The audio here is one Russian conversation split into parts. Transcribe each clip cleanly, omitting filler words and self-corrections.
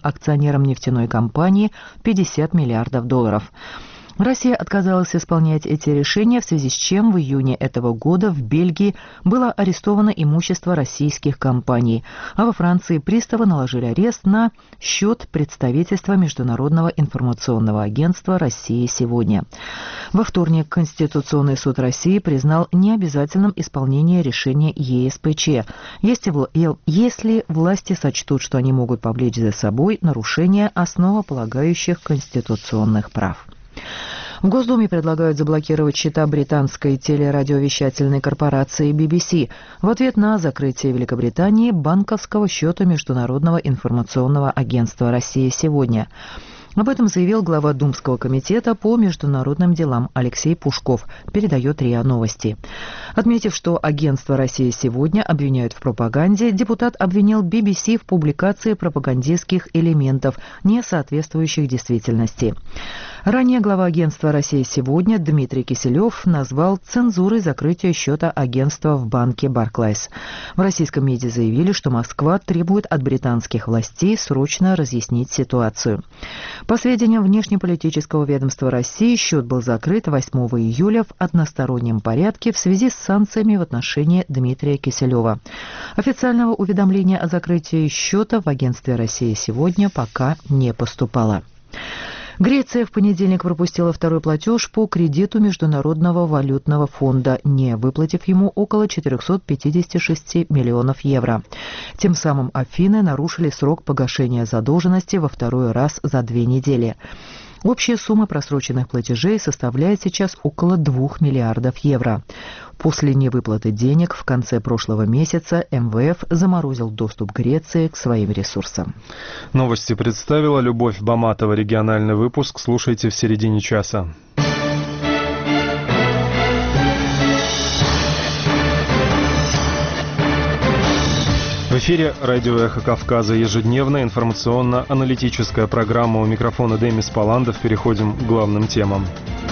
акционерам нефтяной компании 50 миллиардов долларов. Россия отказалась исполнять эти решения, в связи с чем в июне этого года в Бельгии было арестовано имущество российских компаний, а во Франции приставы наложили арест на счет представительства Международного информационного агентства «Россия сегодня». Во вторник Конституционный суд России признал необязательным исполнение решения ЕСПЧ, если власти сочтут, что они могут повлечь за собой нарушение основополагающих конституционных прав. В Госдуме предлагают заблокировать счета британской телерадиовещательной корпорации BBC в ответ на закрытие Великобритании банковского счета Международного информационного агентства «Россия сегодня». Об этом заявил глава Думского комитета по международным делам Алексей Пушков, передает РИА Новости. Отметив, что агентство «Россия сегодня» обвиняют в пропаганде, депутат обвинил BBC в публикации пропагандистских элементов, не соответствующих действительности. Ранее глава агентства «Россия сегодня» Дмитрий Киселев назвал цензурой закрытие счета агентства в банке Barclays. В российском МИДе заявили, что Москва требует от британских властей срочно разъяснить ситуацию. По сведениям внешнеполитического ведомства России, счет был закрыт 8 июля в одностороннем порядке в связи с санкциями в отношении Дмитрия Киселева. Официального уведомления о закрытии счета в агентстве «Россия сегодня» пока не поступало. Греция в понедельник пропустила второй платеж по кредиту Международного валютного фонда, не выплатив ему около 456 миллионов евро. Тем самым Афины нарушили срок погашения задолженности во второй раз за 2 недели. Общая сумма просроченных платежей составляет сейчас около 2 миллиардов евро. После невыплаты денег в конце прошлого месяца МВФ заморозил доступ Греции к своим ресурсам. Новости представила Любовь Баматова. Региональный выпуск слушайте в середине часа. В эфире радио «Эхо Кавказа». Ежедневная информационно-аналитическая программа. У микрофона Демис Паландов. Переходим к главным темам.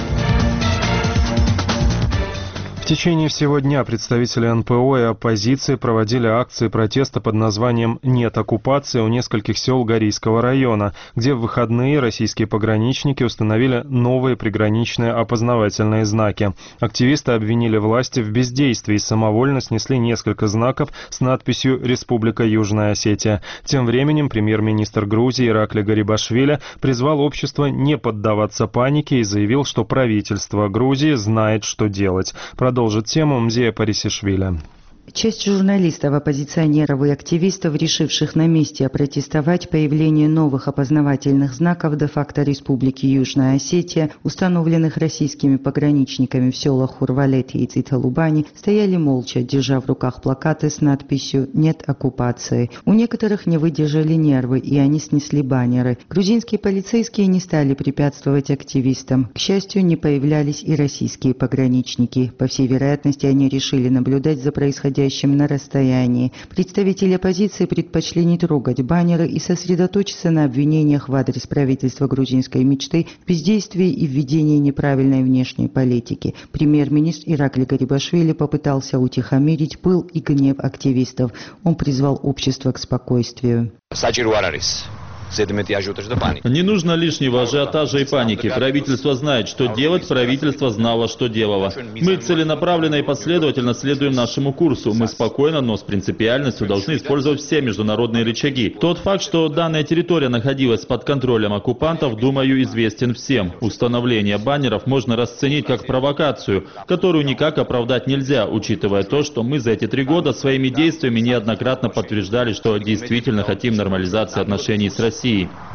В течение всего дня представители НПО и оппозиции проводили акции протеста под названием «Нет оккупации» у нескольких сел Горийского района, где в выходные российские пограничники установили новые приграничные опознавательные знаки. Активисты обвинили власти в бездействии и самовольно снесли несколько знаков с надписью «Республика Южная Осетия». Тем временем премьер-министр Грузии Ираклий Гарибашвили призвал общество не поддаваться панике и заявил, что правительство Грузии знает, что делать. Продолжит тему Мзея Парисишвили. Часть журналистов, оппозиционеров и активистов, решивших на месте опротестовать появление новых опознавательных знаков де-факто Республики Южная Осетия, установленных российскими пограничниками в селах Хурвалете и Циталубани, стояли молча, держа в руках плакаты с надписью «Нет оккупации». У некоторых не выдержали нервы, и они снесли баннеры. Грузинские полицейские не стали препятствовать активистам. К счастью, не появлялись и российские пограничники. По всей вероятности, они решили наблюдать за происходящим на расстоянии. Представители оппозиции предпочли не трогать баннеры и сосредоточиться на обвинениях в адрес правительства грузинской мечты в бездействии и введении неправильной внешней политики. Премьер-министр Ираклий Гарибашвили попытался утихомирить пыл и гнев активистов. Он призвал общество к спокойствию. Не нужно лишнего ажиотажа и паники. Правительство знает, что делать, правительство знало, что делало. Мы целенаправленно и последовательно следуем нашему курсу. Мы спокойно, но с принципиальностью должны использовать все международные рычаги. Тот факт, что данная территория находилась под контролем оккупантов, думаю, известен всем. Установление баннеров можно расценить как провокацию, которую никак оправдать нельзя, учитывая то, что мы за эти 3 года своими действиями неоднократно подтверждали, что действительно хотим нормализации отношений с Россией.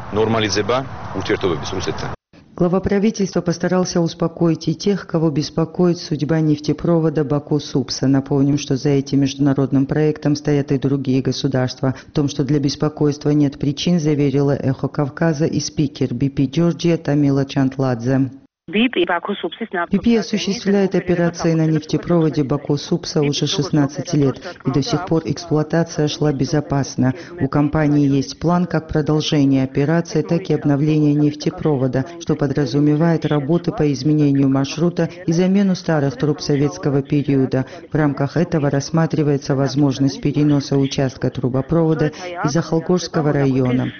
Глава правительства постарался успокоить и тех, кого беспокоит судьба нефтепровода Баку-Супса. Напомним, что за этим международным проектом стоят и другие государства. В том, что для беспокойства нет причин, заверила «Эхо Кавказа» и спикер BP Georgia Тамила Чантладзе. BP осуществляет операции на нефтепроводе Баку-Супса уже 16 лет, и до сих пор эксплуатация шла безопасно. У компании есть план как продолжение операции, так и обновление нефтепровода, что подразумевает работы по изменению маршрута и замену старых труб советского периода. В рамках этого рассматривается возможность переноса участка трубопровода из Ахалгорского района.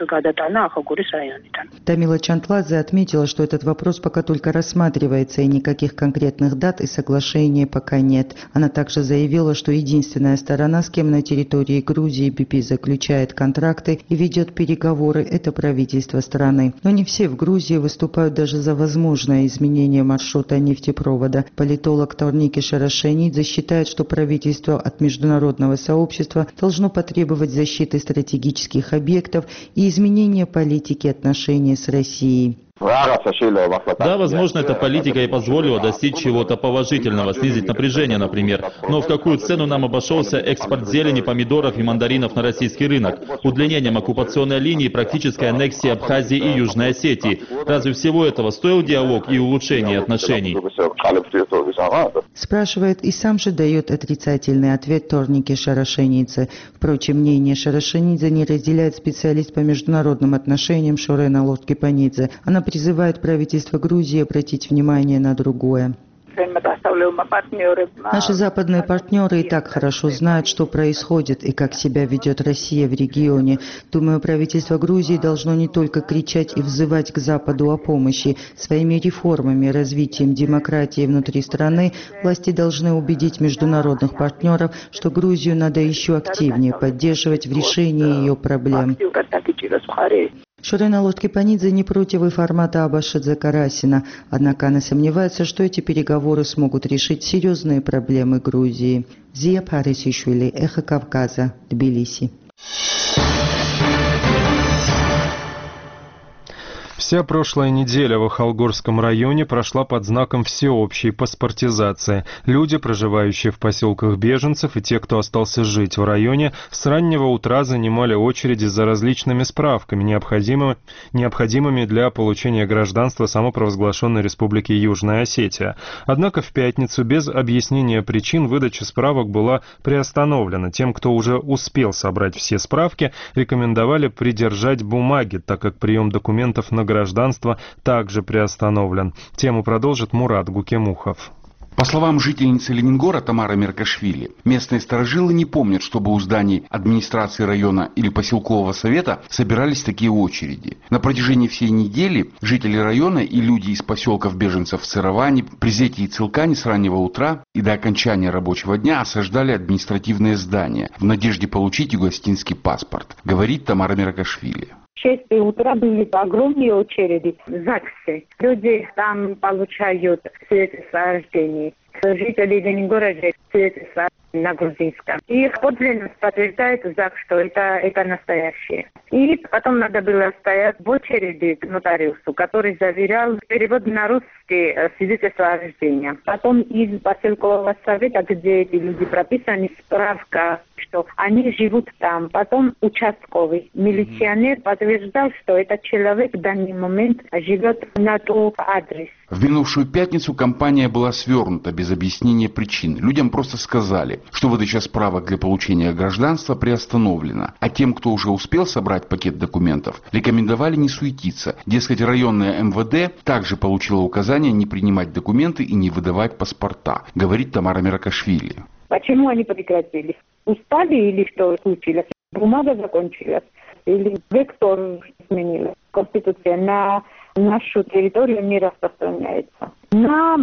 Тамила Чантладзе отметила, что этот вопрос пока только рассматривается и никаких конкретных дат и соглашений пока нет. Она также заявила, что единственная сторона, с кем на территории Грузии BP заключает контракты и ведет переговоры, это правительство страны. Но не все в Грузии выступают даже за возможное изменение маршрута нефтепровода. Политолог Торники Шарашенидзе считает, что правительство от международного сообщества должно потребовать защиты стратегических объектов и изменения политики отношений с Россией. Да, возможно, эта политика и позволила достичь чего-то положительного, снизить напряжение, например. Но в какую цену нам обошелся экспорт зелени, помидоров и мандаринов на российский рынок? Удлинением оккупационной линии, практической аннексией Абхазии и Южной Осетии. Разве всего этого стоил диалог и улучшение отношений? Спрашивает и сам же дает отрицательный ответ Торники Шарашенидзе. Впрочем, мнение Шарашенидзе не разделяет специалист по международным отношениям Шорена Лоткипанидзе. Она призывает правительство Грузии обратить внимание на другое. Наши западные партнеры и так хорошо знают, что происходит и как себя ведет Россия в регионе. Думаю, правительство Грузии должно не только кричать и взывать к Западу о помощи. Своими реформами, развитием демократии внутри страны власти должны убедить международных партнеров, что Грузию надо еще активнее поддерживать в решении ее проблем. Шорена Лоткипанидзе не против и формата Абашидзе Карасина, однако она сомневается, что эти переговоры смогут решить серьезные проблемы Грузии. Зия Парисишвили, Эхо Кавказа, Тбилиси. Вся прошлая неделя в Ахалгорском районе прошла под знаком всеобщей паспортизации. Люди, проживающие в поселках беженцев, и те, кто остался жить в районе, с раннего утра занимали очереди за различными справками, необходимыми для получения гражданства самопровозглашенной Республики Южная Осетия. Однако в пятницу без объяснения причин выдача справок была приостановлена. Тем, кто уже успел собрать все справки, рекомендовали придержать бумаги, так как прием документов на гражданство также приостановлен. Тему продолжит Мурат Гукемухов. По словам жительницы Ленингора Тамары Меркашвили, местные старожилы не помнят, чтобы у зданий администрации района или поселкового совета собирались такие очереди. На протяжении всей недели жители района и люди из поселков беженцев в Цероване, Призете и Цилкане с раннего утра и до окончания рабочего дня осаждали административные здания в надежде получить югостинский паспорт, говорит Тамара Меркашвили. В 6 утра были огромные очереди в ЗАГСе. Люди там получают свидетельство. Жители Ленингора же свидетельство на грузинском. Их подлинность подтверждает ЗАГС, что это настоящее. И потом надо было стоять в очереди к нотариусу, который заверял перевод на русский свидетельство о рождении. Потом из поселкового совета, где эти люди прописаны, справка, что они живут там. Потом участковый милиционер подтверждал, что этот человек в данный момент живет на тот адрес. В минувшую пятницу кампания была свернута без объяснения причин. Людям просто сказали, что выдача справок для получения гражданства приостановлена, а тем, кто уже успел собрать пакет документов, рекомендовали не суетиться. Дескать, районное МВД также получило указание не принимать документы и не выдавать паспорта, говорит Тамара Меркашвили. Почему они прекратили? Устали или что случилось? Бумага закончилась? Или вектор сменилась? Конституция на нашу территорию не распространяется. На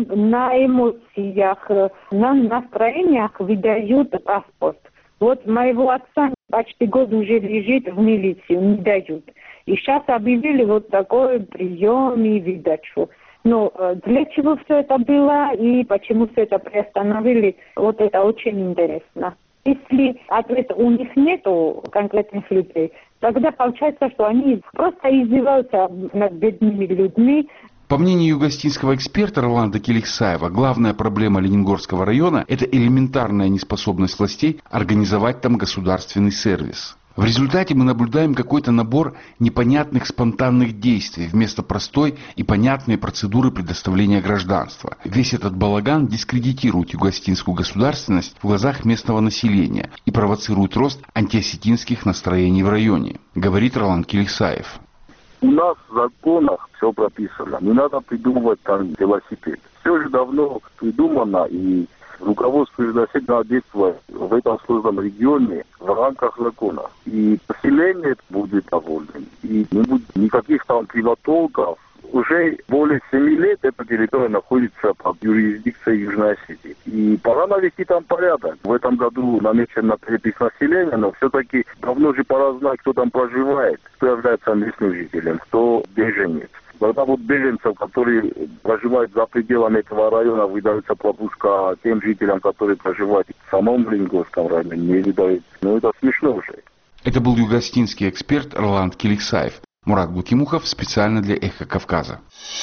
эмоциях, на настроениях выдают паспорт. Вот моего отца почти год уже лежит в милицию, не дают. И сейчас объявили вот такой прием и выдачу. Но для чего все это было и почему все это приостановили, вот это очень интересно. Если ответа у них нету, конкретных людей, тогда получается, что они просто издеваются над бедными людьми. По мнению югостинского эксперта Роланда Келиксаева, главная проблема Ленингорского района – это элементарная неспособность властей организовать там государственный сервис. В результате мы наблюдаем какой-то набор непонятных спонтанных действий вместо простой и понятной процедуры предоставления гражданства. Весь этот балаган дискредитирует юго-осетинскую государственность в глазах местного населения и провоцирует рост антиосетинских настроений в районе, говорит Ролан Килисаев. У нас в законах все прописано. Не надо придумывать там велосипед. Все же давно придумано, и руководство Южно-Осетии действует в этом сложном регионе в рамках закона. И население будет довольным. И не будет никаких там кривотолков. Уже более 7 лет эта территория находится под юрисдикцией Южной Осетии. И пора навести там порядок. В этом году намечен на перепись населения, но все-таки давно же пора знать, кто там проживает, кто является местным жителем, кто беженец. Когда вот беженцев, которые проживают за пределами этого района, выдается пропуска тем жителям, которые проживают в самом Ленгорском районе, не выдают. Ну, это смешно уже. Это был юго-осетинский эксперт Ролан Килисаев. Мурат Бутимухов специально для «Эхо Кавказа».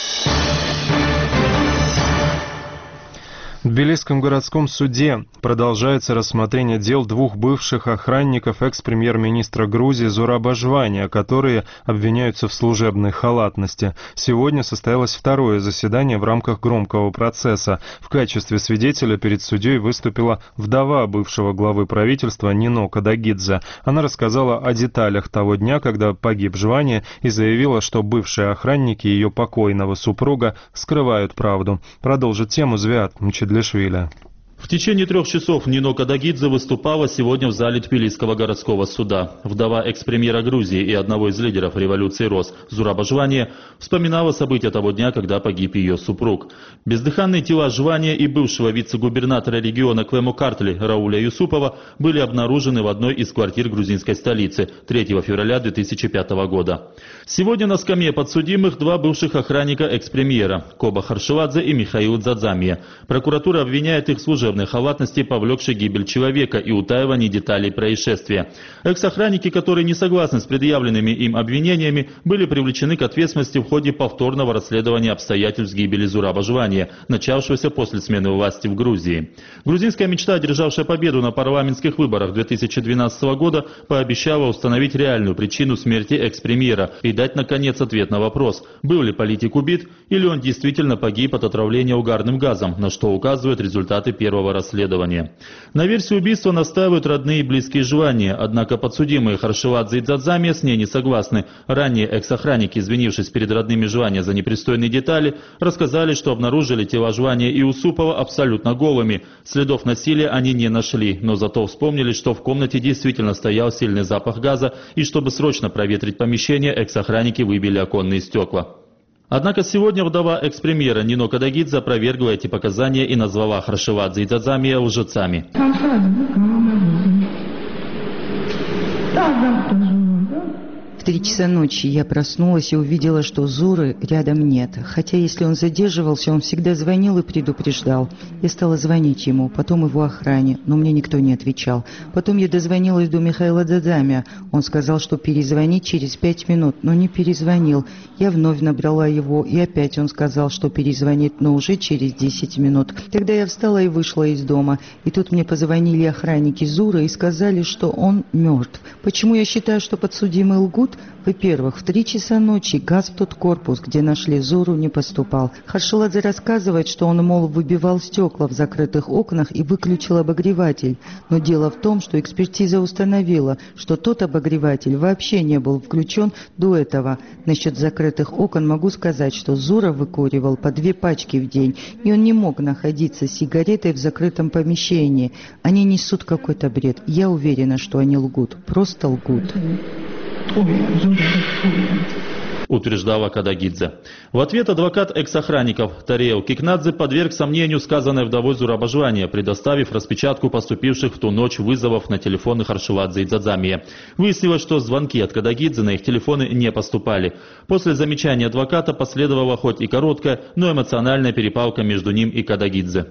В Тбилисском городском суде продолжается рассмотрение дел двух бывших охранников экс-премьер-министра Грузии Зураба Жвания, которые обвиняются в служебной халатности. Сегодня состоялось второе заседание в рамках громкого процесса. В качестве свидетеля перед судьей выступила вдова бывшего главы правительства Нино Кадагидзе. Она рассказала о деталях того дня, когда погиб Жвания, и заявила, что бывшие охранники ее покойного супруга скрывают правду. Продолжит тему Звиат Мчедлишвили. В течение 3 часов Нино Кадагидзе выступала сегодня в зале Тбилисского городского суда. Вдова экс-премьера Грузии и одного из лидеров революции РОС Зураба Жвания вспоминала события того дня, когда погиб ее супруг. Бездыханные тела Жвания и бывшего вице-губернатора региона Квему-Картли Рауля Юсупова были обнаружены в одной из квартир грузинской столицы 3 февраля 2005 года. Сегодня на скамье подсудимых два бывших охранника экс-премьера Коба Харшеладзе и Михаил Дзадзамия. Прокуратура обвиняет их в служебной халатности, повлекшей гибель человека и утаивании деталей происшествия. Экс-охранники, которые не согласны с предъявленными им обвинениями, были привлечены к ответственности в ходе повторного расследования обстоятельств гибели Зураба Жвания, начавшегося после смены власти в Грузии. Грузинская мечта, одержавшая победу на парламентских выборах 2012 года, пообещала установить реальную причину смерти экс-премьера и дать, наконец, ответ на вопрос, был ли политик убит или он действительно погиб от отравления угарным газом, на что указывают результаты первого расследования. На версию убийства настаивают родные и близкие Жвания, однако подсудимые Харшеладзе и Дзадзамия с ней не согласны. Ранее экс-охранники, извинившись перед родными Жвания за непристойные детали, рассказали, что обнаружили тела Жвания и Усупова абсолютно голыми. Следов насилия они не нашли, но зато вспомнили, что в комнате действительно стоял сильный запах газа, и чтобы срочно проветрить помещение, экс-охранники выбили оконные стекла. Однако сегодня вдова экс-премьера Нино Кадагидзе опровергла эти показания и назвала Харшеладзе и Дзадзамия лжецами. В 3 часа ночи я проснулась и увидела, что Зуры рядом нет. Хотя если он задерживался, он всегда звонил и предупреждал. Я стала звонить ему, потом его охране, но мне никто не отвечал. Потом я дозвонилась до Михаила Дзадзамия. Он сказал, что перезвонит через 5 минут, но не перезвонил. Я вновь набрала его, и опять он сказал, что перезвонит, но уже через 10 минут. Тогда я встала и вышла из дома. И тут мне позвонили охранники Зуры и сказали, что он мертв. Почему я считаю, что подсудимые лгут? Во-первых, в 3 часа ночи газ в тот корпус, где нашли Зуру, не поступал. Харшеладзе рассказывает, что он, мол, выбивал стекла в закрытых окнах и выключил обогреватель. Но дело в том, что экспертиза установила, что тот обогреватель вообще не был включен до этого. Насчет закрытых окон могу сказать, что Зура выкуривал по 2 пачки в день, и он не мог находиться с сигаретой в закрытом помещении. Они несут какой-то бред. Я уверена, что они лгут. Просто лгут. Утверждала Кадагидзе. В ответ адвокат экс-охранников Тариел Кикнадзе подверг сомнению сказанное вдовой Зураба Жвания, предоставив распечатку поступивших в ту ночь вызовов на телефоны Харшеладзе и Дзадзамия. Выяснилось, что звонки от Кадагидзе на их телефоны не поступали. После замечания адвоката последовала хоть и короткая, но эмоциональная перепалка между ним и Кадагидзе.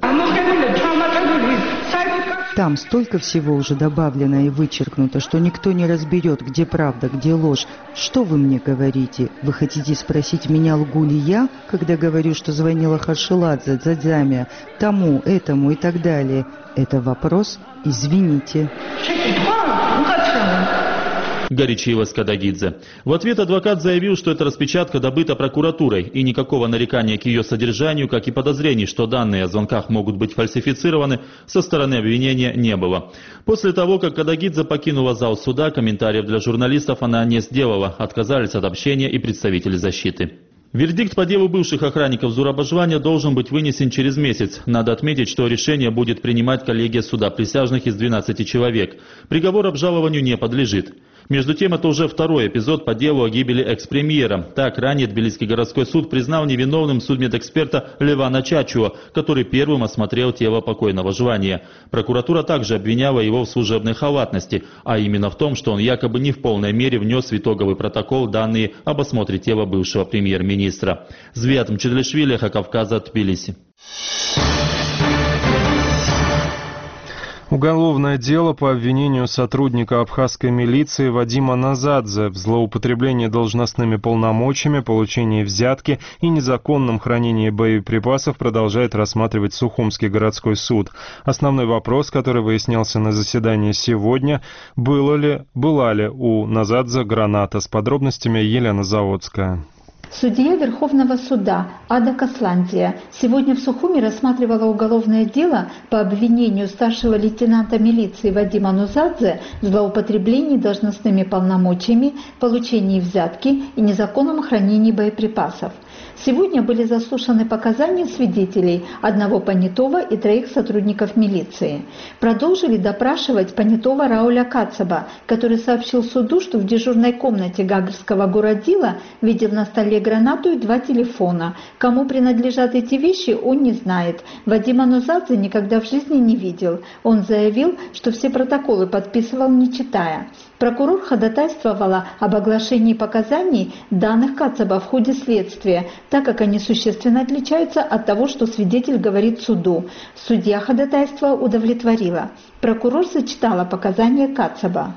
Там столько всего уже добавлено и вычеркнуто, что никто не разберет, где правда, где ложь. Что вы мне говорите? Вы хотите спросить меня, лгу ли я, когда говорю, что звонила Харшеладзе, Дзадзамия, тому, этому и так далее? Это вопрос? Извините. Горячилась Кадагидзе. В ответ адвокат заявил, что эта распечатка добыта прокуратурой, и никакого нарекания к ее содержанию, как и подозрений, что данные о звонках могут быть фальсифицированы, со стороны обвинения не было. После того, как Кадагидзе покинула зал суда, комментариев для журналистов она не сделала, отказались от общения и представители защиты. Вердикт по делу бывших охранников Зурабажваня должен быть вынесен через месяц. Надо отметить, что решение будет принимать коллегия суда присяжных из 12 человек. Приговор обжалованию не подлежит. Между тем, это уже второй эпизод по делу о гибели экс-премьера. Так, ранее Тбилисский городской суд признал невиновным судмедэксперта Левана Чачуа, который первым осмотрел тело покойного Жвания. Прокуратура также обвиняла его в служебной халатности, а именно в том, что он якобы не в полной мере внес в итоговый протокол данные об осмотре тела бывшего премьер-министра. Звиат Мчедлишвили, Кавказа, Тбилиси. Уголовное дело по обвинению сотрудника абхазской милиции Вадима Назадзе в злоупотреблении должностными полномочиями, получении взятки и незаконном хранении боеприпасов продолжает рассматривать Сухумский городской суд. Основной вопрос, который выяснялся на заседании сегодня, была ли у Назадзе граната. С подробностями Елена Заводская. Судья Верховного суда Ада Касландия сегодня в Сухуми рассматривала уголовное дело по обвинению старшего лейтенанта милиции Вадима Назадзе в злоупотреблении должностными полномочиями, получении взятки и незаконном хранении боеприпасов. Сегодня были заслушаны показания свидетелей, одного понятого и 3 сотрудников милиции. Продолжили допрашивать понятого Рауля Кацаба, который сообщил суду, что в дежурной комнате Гагарского городила видел на столе гранату и 2 телефона. Кому принадлежат эти вещи, он не знает. Вадима Назадзе никогда в жизни не видел. Он заявил, что все протоколы подписывал, не читая. Прокурор ходатайствовала об оглашении показаний данных Кацаба в ходе следствия, так как они существенно отличаются от того, что свидетель говорит суду. Судья ходатайство удовлетворила. Прокурор зачитала показания Кацаба.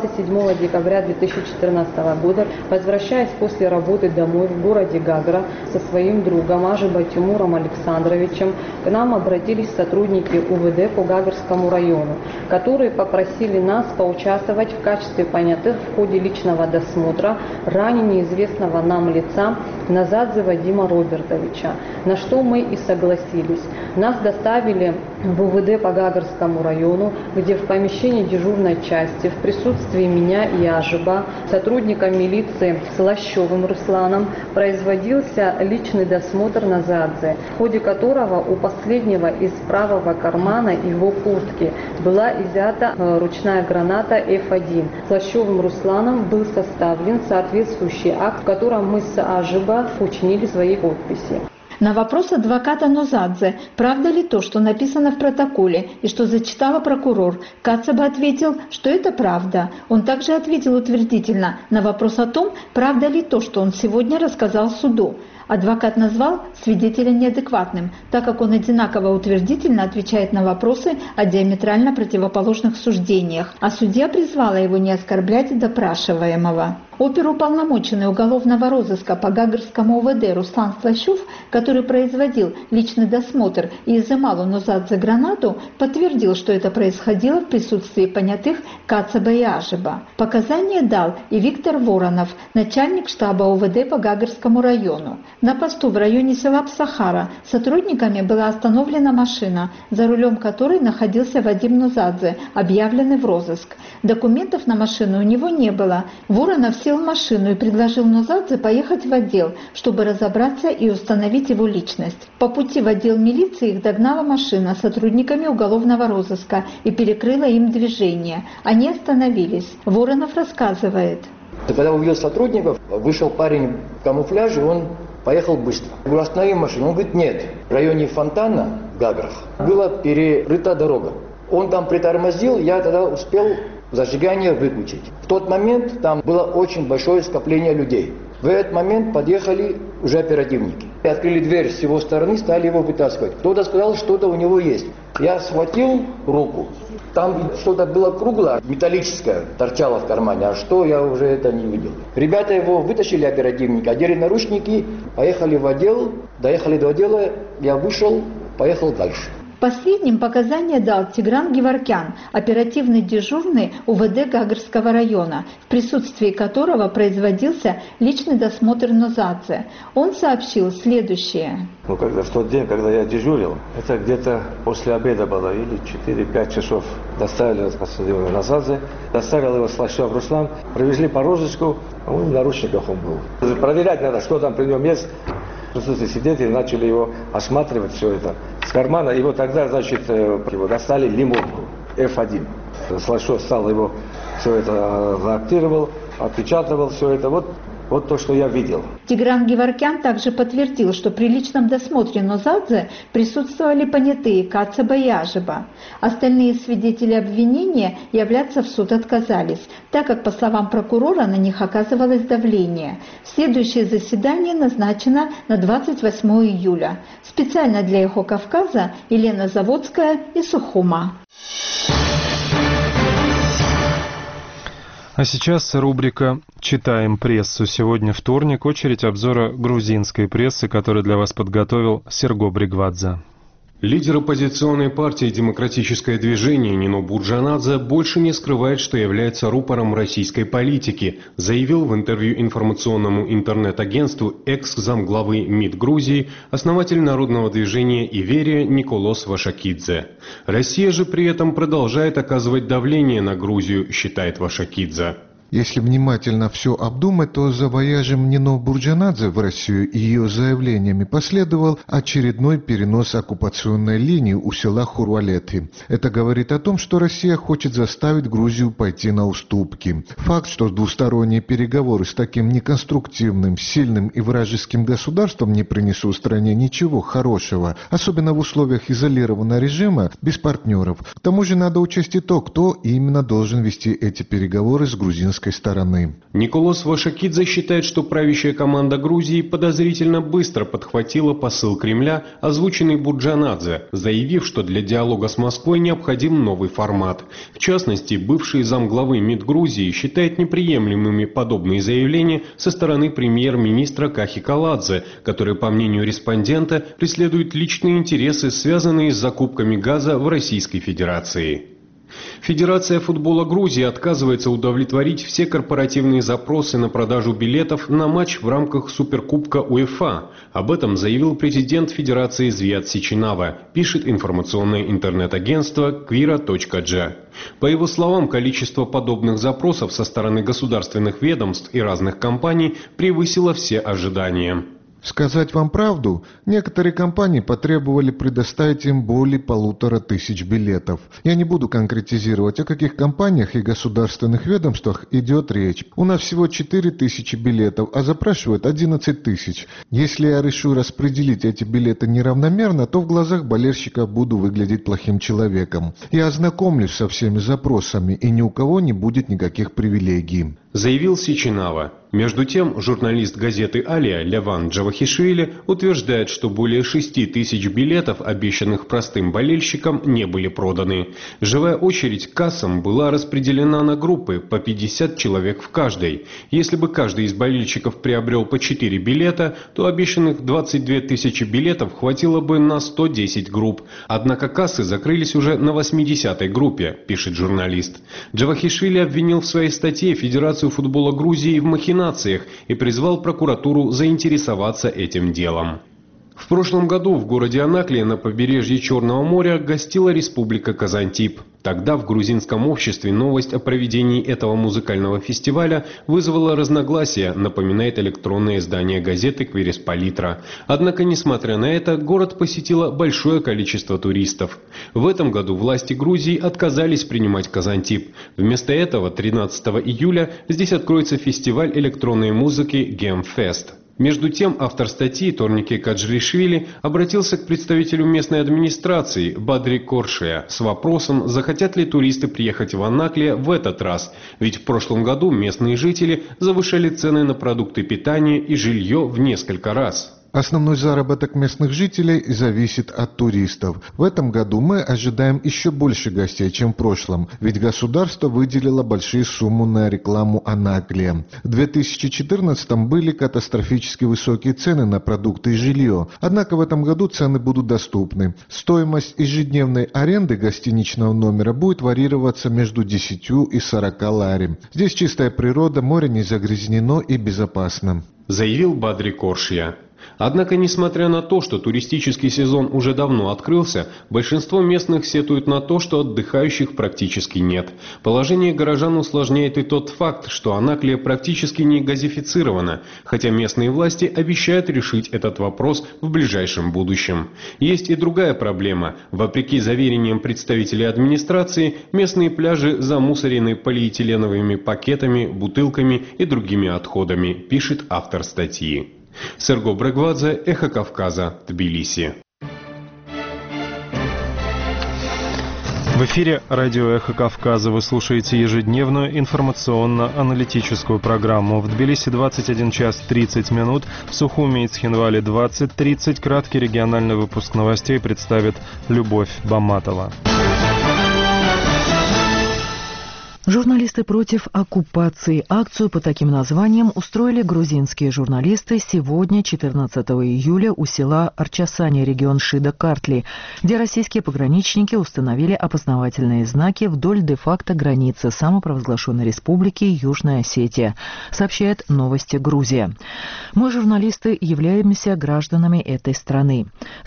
27 декабря 2014 года, возвращаясь после работы домой в городе Гагра со своим другом Ажиба Тимуром Александровичем, к нам обратились сотрудники УВД по Гагарскому району, которые попросили нас поучаствовать в качестве понятых в ходе личного досмотра ранее неизвестного нам лица Назадзе Вадима Робертовича, на что мы и согласились. Нас доставили в УВД по Гагарскому району, где в помещении дежурной части в присутствии меня и Ажиба, сотрудника милиции Слащевым Русланом, производился личный досмотр Назадзе, в ходе которого у последнего из правого кармана его куртки была изъята ручная граната F1. Слащевым Русланом был составлен соответствующий акт, в котором мы с Ажиба учинили свои подписи. На вопрос адвоката Назадзе, правда ли то, что написано в протоколе и что зачитала прокурор, Кацаба ответил, что это правда. Он также ответил утвердительно на вопрос о том, правда ли то, что он сегодня рассказал суду. Адвокат назвал свидетеля неадекватным, так как он одинаково утвердительно отвечает на вопросы о диаметрально противоположных суждениях, а судья призвала его не оскорблять допрашиваемого. Оперуполномоченный уголовного розыска по Гагарскому УВД Руслан Слащев, который производил личный досмотр и изымал у Назадзе гранату, подтвердил, что это происходило в присутствии понятых Кацаба и Ажиба. Показания дал и Виктор Воронов, начальник штаба УВД по Гагарскому району. На посту в районе села Псахара сотрудниками была остановлена машина, за рулем которой находился Вадим Назадзе, объявленный в розыск. Документов на машину у него не было. Воронов сел в машину и предложил Назадзе поехать в отдел, чтобы разобраться и установить его личность. По пути в отдел милиции их догнала машина с сотрудниками уголовного розыска и перекрыла им движение. Они остановились. Воронов рассказывает. Когда увидел сотрудников, вышел парень в камуфляже, он поехал быстро. Я говорю, останови машину. Он говорит, нет. В районе фонтана в Гаграх была перекрыта дорога. Он там притормозил, я тогда успел зажигание выключить. В тот момент там было очень большое скопление людей. В этот момент подъехали уже оперативники. Открыли дверь с его стороны, стали его вытаскивать. Кто-то сказал, что-то у него есть. Я схватил руку. Там что-то было круглое, металлическое, торчало в кармане. А что, я уже это не видел. Ребята его вытащили, оперативники, одели наручники, поехали в отдел. Доехали до отдела, я вышел, поехал дальше. Последним показания дал Тигран Геворкян, оперативный дежурный УВД Гагарского района, в присутствии которого производился личный досмотр Нозадзе. Он сообщил следующее. В тот день, когда я дежурил, это где-то после обеда было, или 4-5 часов, доставили Нозадзе, доставил его Слащев Руслан, привезли по розыску, в наручниках он был. Проверять надо, что там при нем есть. В присутствии свидетелей начали его осматривать, все это с кармана. И вот тогда, значит, его достали лимонку F1. Слащев стал его, все это заактировал, отпечатывал все это. Вот то, что я видел. Тигран Геворкян также подтвердил, что при личном досмотре Нозадзе присутствовали понятые Кацаба и Ажиба. Остальные свидетели обвинения являться в суд отказались, так как, по словам прокурора, на них оказывалось давление. Следующее заседание назначено на 28 июля. Специально для «Эхо Кавказа» Елена Заводская из Сухума. А сейчас рубрика «Читаем прессу». Сегодня вторник, очередь обзора грузинской прессы, который для вас подготовил Серго Бригвадзе. Лидер оппозиционной партии «Демократическое движение» Нино Бурджанадзе больше не скрывает, что является рупором российской политики, заявил в интервью информационному интернет-агентству экс-замглавы МИД Грузии, основатель народного движения «Иверия» Николос Вашакидзе. Россия же при этом продолжает оказывать давление на Грузию, считает Вашакидзе. Если внимательно все обдумать, то за вояжем Нино Бурджанадзе в Россию и ее заявлениями последовал очередной перенос оккупационной линии у села Хурвалеты. Это говорит о том, что Россия хочет заставить Грузию пойти на уступки. Факт, что двусторонние переговоры с таким неконструктивным, сильным и вражеским государством не принесут стране ничего хорошего, особенно в условиях изолированного режима без партнеров. К тому же надо учесть и то, кто именно должен вести эти переговоры с грузинской стороны. Николос Вашакидзе считает, что правящая команда Грузии подозрительно быстро подхватила посыл Кремля, озвученный Бурджанадзе, заявив, что для диалога с Москвой необходим новый формат. В частности, бывший замглавы МИД Грузии считает неприемлемыми подобные заявления со стороны премьер-министра Кахи Каладзе, который, по мнению респондента, преследует личные интересы, связанные с закупками газа в Российской Федерации. Федерация футбола Грузии отказывается удовлетворить все корпоративные запросы на продажу билетов на матч в рамках Суперкубка УЕФА. Об этом заявил президент Федерации Звиат Сичинава, пишет информационное интернет-агентство Kvira.g. По его словам, количество подобных запросов со стороны государственных ведомств и разных компаний превысило все ожидания. Сказать вам правду, некоторые компании потребовали предоставить им более 1500 билетов. Я не буду конкретизировать, о каких компаниях и государственных ведомствах идет речь. У нас всего 4000 билетов, а запрашивают 11 000. Если я решу распределить эти билеты неравномерно, то в глазах болельщика буду выглядеть плохим человеком. Я ознакомлюсь со всеми запросами, и ни у кого не будет никаких привилегий, заявил Сичинава. Между тем, журналист газеты «Алия» Леван Джавахишвили утверждает, что более 6000 билетов, обещанных простым болельщикам, не были проданы. Живая очередь к кассам была распределена на группы по 50 человек в каждой. Если бы каждый из болельщиков приобрел по 4 билета, то обещанных 22 000 билетов хватило бы на 110 групп. Однако кассы закрылись уже на 80-й группе, пишет журналист. Джавахишвили обвинил в своей статье Федерацию футбола Грузии в махинациях и призвал прокуратуру заинтересоваться этим делом. В прошлом году в городе Анаклия на побережье Черного моря гостила Республика Казантип. Тогда в грузинском обществе новость о проведении этого музыкального фестиваля вызвала разногласия, напоминает электронное издание газеты «Квиресполитра». Однако, несмотря на это, город посетило большое количество туристов. В этом году власти Грузии отказались принимать Казантип. Вместо этого 13 июля здесь откроется фестиваль электронной музыки «Гемфест». Между тем, автор статьи Торнике Каджришвили обратился к представителю местной администрации Бадри Коршия с вопросом, захотят ли туристы приехать в Анаклия в этот раз, ведь в прошлом году местные жители завышали цены на продукты питания и жилье в несколько раз. Основной заработок местных жителей зависит от туристов. В этом году мы ожидаем еще больше гостей, чем в прошлом, ведь государство выделило большие суммы на рекламу Анаклия. В 2014 были катастрофически высокие цены на продукты и жилье, однако в этом году цены будут доступны. Стоимость ежедневной аренды гостиничного номера будет варьироваться между 10 и 40 лари. Здесь чистая природа, море не загрязнено и безопасно. Заявил Бадри Коршья. Однако, несмотря на то, что туристический сезон уже давно открылся, большинство местных сетуют на то, что отдыхающих практически нет. Положение горожан усложняет и тот факт, что Анаклия практически не газифицирована, хотя местные власти обещают решить этот вопрос в ближайшем будущем. Есть и другая проблема. Вопреки заверениям представителей администрации, местные пляжи замусорены полиэтиленовыми пакетами, бутылками и другими отходами, пишет автор статьи. Серго Брагвадзе, Эхо Кавказа, Тбилиси. В эфире радио «Эхо Кавказа» вы слушаете ежедневную информационно-аналитическую программу. В Тбилиси 21 час 30 минут, в Сухуми и Цхинвале 20:30. Краткий региональный выпуск новостей представит Любовь Баматова. Журналисты против оккупации. Акцию по таким названиям устроили грузинские журналисты сегодня, 14 июля, у села Арчасани, регион Шида-Картли, где российские пограничники установили опознавательные знаки вдоль де-факто границы самопровозглашенной республики Южная Осетия, сообщает «Новости Грузия». Мы, журналисты, являемся гражданами этой страны.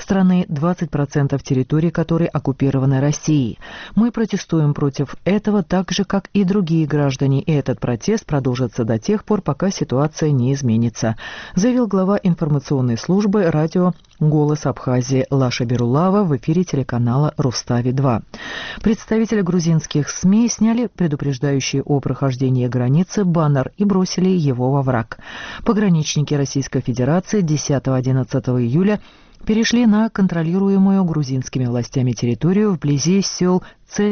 20% территории которой оккупированы Россией. Мы протестуем против этого так же, как и другие граждане, и этот протест продолжится до тех пор, пока ситуация не изменится, заявил глава информационной службы радио «Голос Абхазии» Лаша Берулава в эфире телеканала «Рустави-2». Представители грузинских СМИ сняли предупреждающий о прохождении границы баннер и бросили его во враг. Пограничники Российской Федерации 10-11 июля перешли на контролируемую грузинскими властями территорию вблизи сел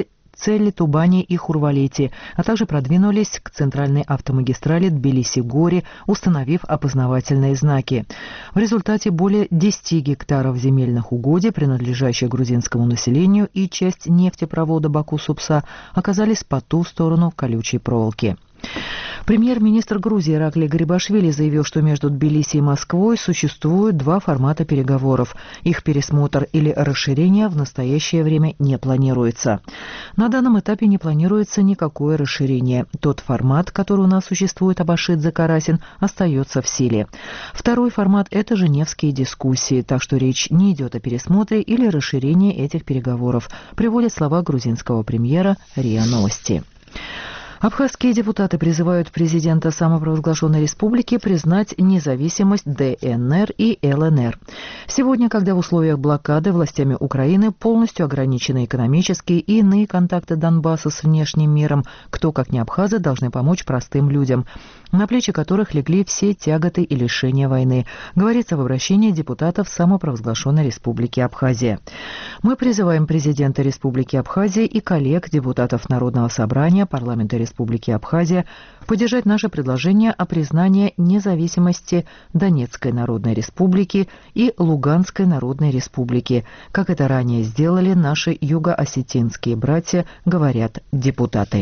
Цели, Тубани и Хурвалети, а также продвинулись к центральной автомагистрали Тбилиси-Гори, установив опознавательные знаки. В результате более 10 гектаров земельных угодий, принадлежащих грузинскому населению, и часть нефтепровода Баку-Супса оказались по ту сторону колючей проволоки. Премьер-министр Грузии Иракли Гарибашвили заявил, что между Тбилиси и Москвой существуют два формата переговоров. Их пересмотр или расширение в настоящее время не планируется. На данном этапе не планируется никакое расширение. Тот формат, который у нас существует, Абашидзе-Карасин, остается в силе. Второй формат – это женевские дискуссии, так что речь не идет о пересмотре или расширении этих переговоров, приводят слова грузинского премьера РИА Новости. Абхазские депутаты призывают президента самопровозглашенной республики признать независимость ДНР и ЛНР. Сегодня, когда в условиях блокады властями Украины полностью ограничены экономические и иные контакты Донбасса с внешним миром, кто, как не абхазы, должны помочь простым людям, на плечи которых легли все тяготы и лишения войны, говорится в обращении депутатов самопровозглашенной республики Абхазия. Мы призываем президента Республики Абхазия и коллег, депутатов Народного собрания, парламента Республики Абхазия, поддержать наше предложение о признании независимости Донецкой Народной Республики и Луганской Народной Республики, как это ранее сделали наши юго-осетинские братья, говорят депутаты.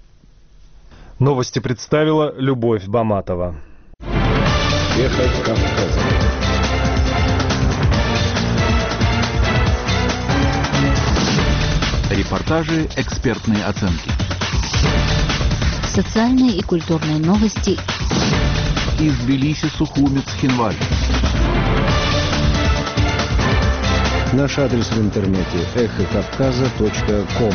Новости представила Любовь Баматова. Эхо Кавказа. Репортажи, экспертные оценки. Социальные и культурные новости. Из Тбилиси, Сухуми, Цхинваль. Наш адрес в интернете эхокавказа.ком.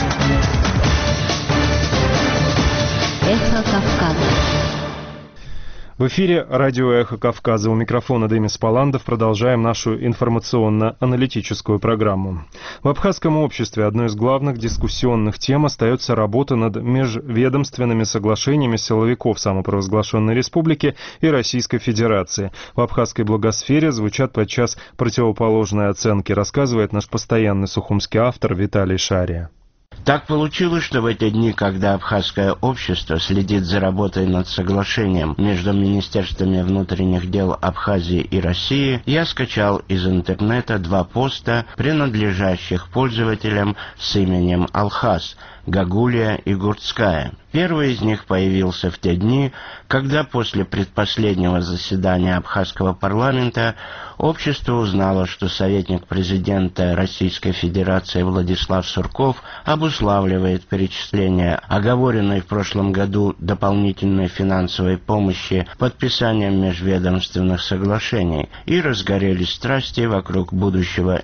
Эхо Кавказа. В эфире радио «Эхо Кавказа». У микрофона Демис Паландов. Продолжаем нашу информационно-аналитическую программу. В абхазском обществе одной из главных дискуссионных тем остается работа над межведомственными соглашениями силовиков самопровозглашенной республики и Российской Федерации. В абхазской благосфере звучат подчас противоположные оценки, рассказывает наш постоянный сухумский автор Виталий Шария. Так получилось, что в эти дни, когда абхазское общество следит за работой над соглашением между Министерствами внутренних дел Абхазии и России, я скачал из интернета 2 поста, принадлежащих пользователям с именем Алхаз – Гагулия и Гурцкая. Первый из них появился в те дни, когда после предпоследнего заседания абхазского парламента общество узнало, что советник президента Российской Федерации Владислав Сурков обуславливает перечисление оговоренной в прошлом году дополнительной финансовой помощи подписанием межведомственных соглашений, и разгорелись страсти вокруг будущего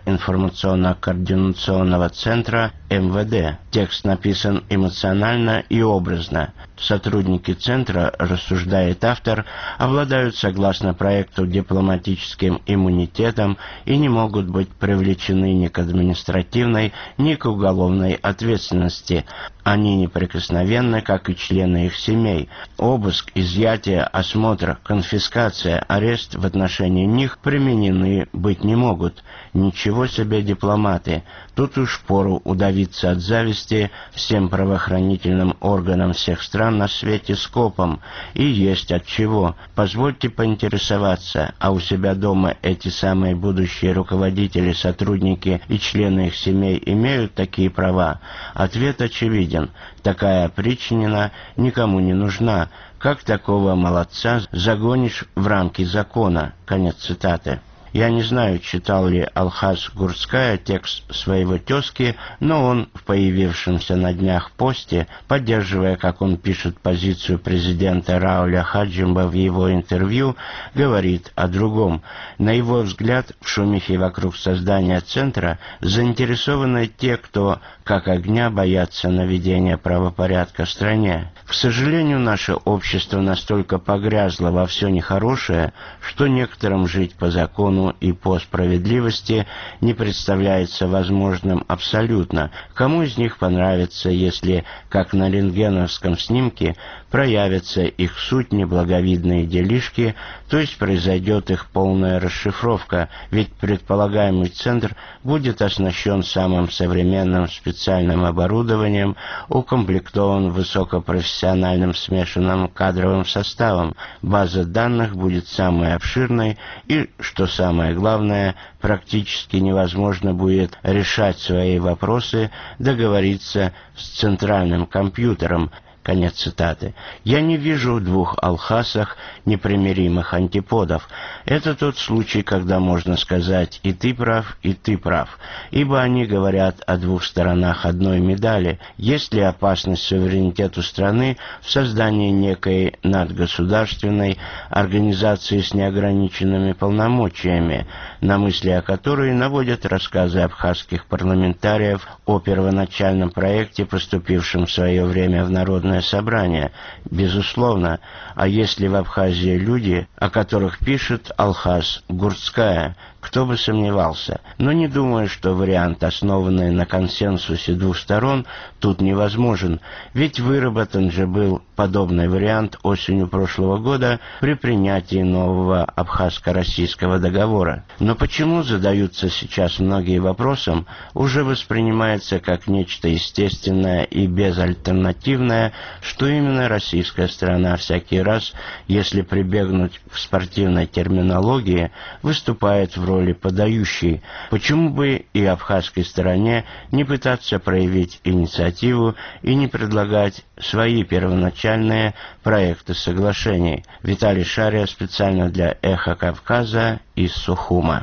информационно-координационного центра МВД. Текст написан эмоционально и образно. Сотрудники центра, рассуждает автор, обладают согласно проекту дипломатическим иммунитетом и не могут быть привлечены ни к административной, ни к уголовной ответственности. Они неприкосновенны, как и члены их семей. Обыск, изъятие, осмотр, конфискация, арест в отношении них применены быть не могут. Ничего себе дипломаты! Тут уж пору удавиться от зависти всем правоохранительным органам всех стран на свете скопом. И есть от чего. Позвольте поинтересоваться, а у себя дома эти самые будущие руководители, сотрудники и члены их семей имеют такие права? Ответ очевиден. Такая опричнина никому не нужна. Как такого молодца загонишь в рамки закона? Конец цитаты. Я не знаю, читал ли Алхаз Гурцкая текст своего тезки, но он в появившемся на днях посте, поддерживая, как он пишет, позицию президента Рауля Хаджимба в его интервью, говорит о другом. На его взгляд, в шумихе вокруг создания центра заинтересованы те, кто, как огня, боятся наведения правопорядка в стране. К сожалению, наше общество настолько погрязло во все нехорошее, что некоторым жить по закону и по справедливости не представляется возможным абсолютно. Кому из них понравится, если, как на рентгеновском снимке, проявятся их суть неблаговидные делишки, то есть произойдет их полная расшифровка, ведь предполагаемый центр будет оснащен самым современным специальным оборудованием, укомплектован высокопрофессиональным смешанным кадровым составом, база данных будет самой обширной и, что самое главное, практически невозможно будет решать свои вопросы, договориться с центральным компьютером. Конец цитаты. Я не вижу в двух Алхазах непримиримых антиподов. Это тот случай, когда можно сказать и ты прав, ибо они говорят о двух сторонах одной медали. Есть ли опасность суверенитету страны в создании некой надгосударственной организации с неограниченными полномочиями, на мысли о которой наводят рассказы абхазских парламентариев о первоначальном проекте, поступившем в свое время в Народное собрание? Безусловно. А если в Абхазии люди, о которых пишет Алхаз Гурцкая? Кто бы сомневался. Но не думаю, что вариант, основанный на консенсусе двух сторон, тут невозможен. Ведь выработан же был подобный вариант осенью прошлого года при принятии нового абхазско-российского договора. Но почему, задаются сейчас многие вопросом, уже воспринимается как нечто естественное и безальтернативное, что именно российская сторона всякий раз, если прибегнуть к спортивной терминологии, выступает в роли подающей? Почему бы и абхазской стороне не пытаться проявить инициативу и не предлагать свои первоначальные проекты соглашений? Виталий Шария специально для «Эхо Кавказа» из Сухума.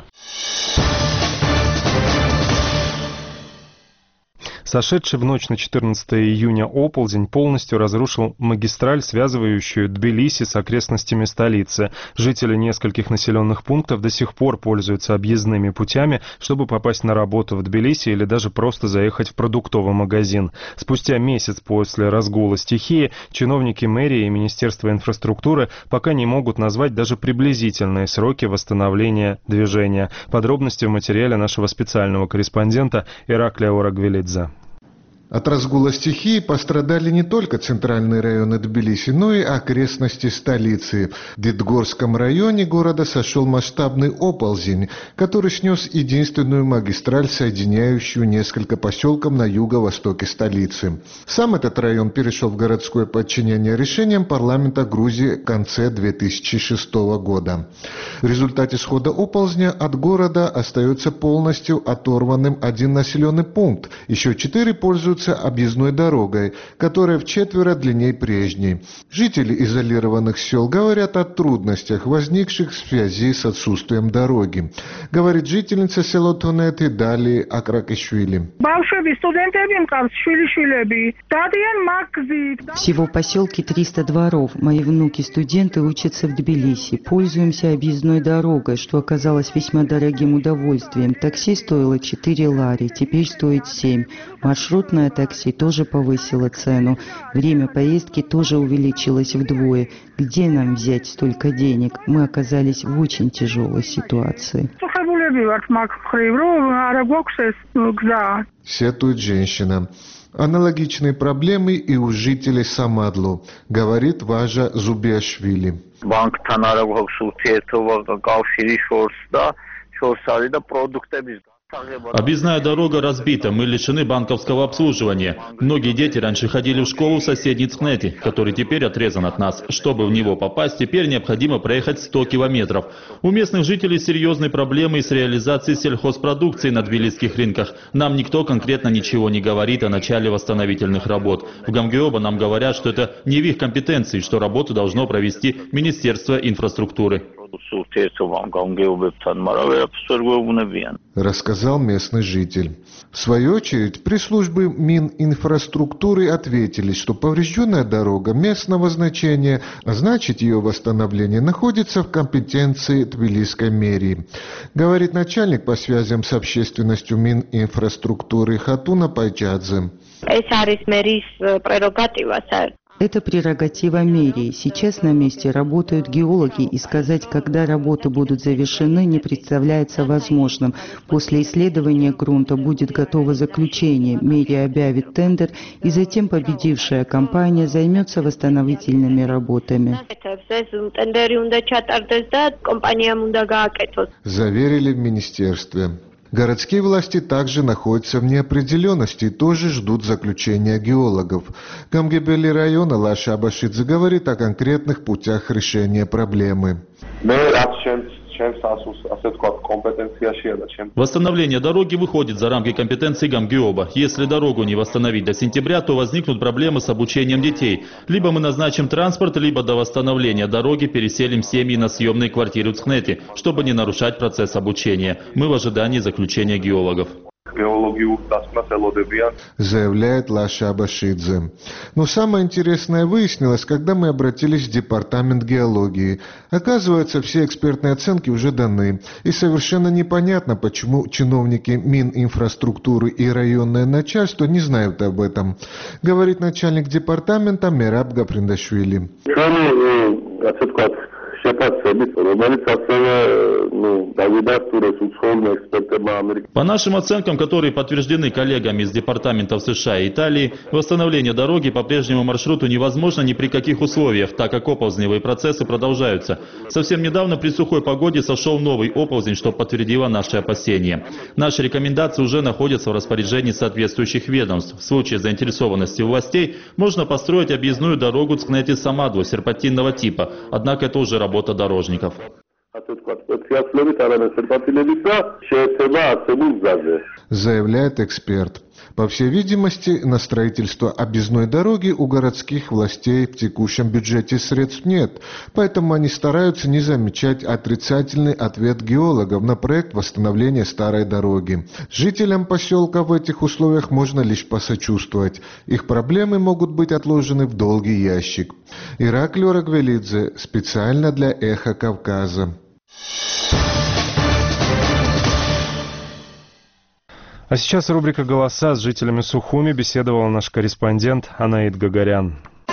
Сошедший в ночь на 14 июня оползень полностью разрушил магистраль, связывающую Тбилиси с окрестностями столицы. Жители нескольких населенных пунктов до сих пор пользуются объездными путями, чтобы попасть на работу в Тбилиси или даже просто заехать в продуктовый магазин. Спустя месяц после разгула стихии чиновники мэрии и Министерства инфраструктуры пока не могут назвать даже приблизительные сроки восстановления движения. Подробности в материале нашего специального корреспондента Ираклия Орагвелидзе. От разгула стихии пострадали не только центральные районы Тбилиси, но и окрестности столицы. В Дедгорском районе города сошел масштабный оползень, который снес единственную магистраль, соединяющую несколько поселков на юго-востоке столицы. Сам этот район перешел в городское подчинение решением парламента Грузии в конце 2006 года. В результате схода оползня от города остается полностью оторванным один населенный пункт. Еще 4 пользуются объездной дорогой, которая вчетверо длиннее прежней. Жители изолированных сел говорят о трудностях, возникших в связи с отсутствием дороги. Говорит жительница села Тонеты Дали Акракишвили. Всего в поселке 300 дворов. Мои внуки-студенты учатся в Тбилиси. Пользуемся объездной дорогой, что оказалось весьма дорогим удовольствием. Такси стоило 4 лари, теперь стоит 7. Маршрутное такси тоже повысило цену. Время поездки тоже увеличилось вдвое. Где нам взять столько денег? Мы оказались в очень тяжелой ситуации. Сетует женщина. Аналогичные проблемы и у жителей Самадлу, говорит Важа Зубиашвили. Объездная дорога разбита, мы лишены банковского обслуживания. Многие дети раньше ходили в школу в соседней Цхнети, который теперь отрезан от нас. Чтобы в него попасть, теперь необходимо проехать 100 километров. У местных жителей серьезные проблемы с реализацией сельхозпродукции на тбилисских рынках. Нам никто конкретно ничего не говорит о начале восстановительных работ. В Гамгеоба нам говорят, что это не в их компетенции, что работу должно провести Министерство инфраструктуры. Рассказал местный житель. В свою очередь, пресс-службы Мининфраструктуры ответили, что поврежденная дорога местного значения, а значит ее восстановление находится в компетенции Тбилисской мэрии. Говорит начальник по связям с общественностью Мининфраструктуры Хатуна Пайчадзе. Это прерогатива мэрии. Сейчас на месте работают геологи, и сказать, когда работы будут завершены, не представляется возможным. После исследования грунта будет готово заключение. Мэрия объявит тендер, и затем победившая компания займется восстановительными работами. Заверили в министерстве. Городские власти также находятся в неопределенности и тоже ждут заключения геологов. Гамгебели района Лаша Абашидзе говорит о конкретных путях решения проблемы. Восстановление дороги выходит за рамки компетенции Гамгеоба. Если дорогу не восстановить до сентября, то возникнут проблемы с обучением детей. Либо мы назначим транспорт, либо до восстановления дороги переселим семьи на съемные квартиры в Цхнете, чтобы не нарушать процесс обучения. Мы в ожидании заключения геологов. Заявляет Лаша Абашидзе. Но самое интересное выяснилось, когда мы обратились в департамент геологии. Оказывается, все экспертные оценки уже даны. И совершенно непонятно, почему чиновники Мининфраструктуры и районное начальство не знают об этом. Говорит начальник департамента Мераб Гаприндашвили. По нашим оценкам, которые подтверждены коллегами из департаментов США и Италии, восстановление дороги по прежнему маршруту невозможно ни при каких условиях, так как оползневые процессы продолжаются. Совсем недавно при сухой погоде сошел новый оползень, что подтвердило наши опасения. Наши рекомендации уже находятся в распоряжении соответствующих ведомств. В случае заинтересованности властей можно построить объездную дорогу Цхнети-Самадлу серпантинного типа, однако это уже работа дорожников. Заявляет эксперт. По всей видимости, на строительство объездной дороги у городских властей в текущем бюджете средств нет, поэтому они стараются не замечать отрицательный ответ геологов на проект восстановления старой дороги. Жителям поселка в этих условиях можно лишь посочувствовать. Их проблемы могут быть отложены в долгий ящик. Ираклий Рагвелидзе специально для «Эхо Кавказа». А сейчас рубрика «Голоса». С жителями Сухуми беседовал наш корреспондент Анаид Гагарян.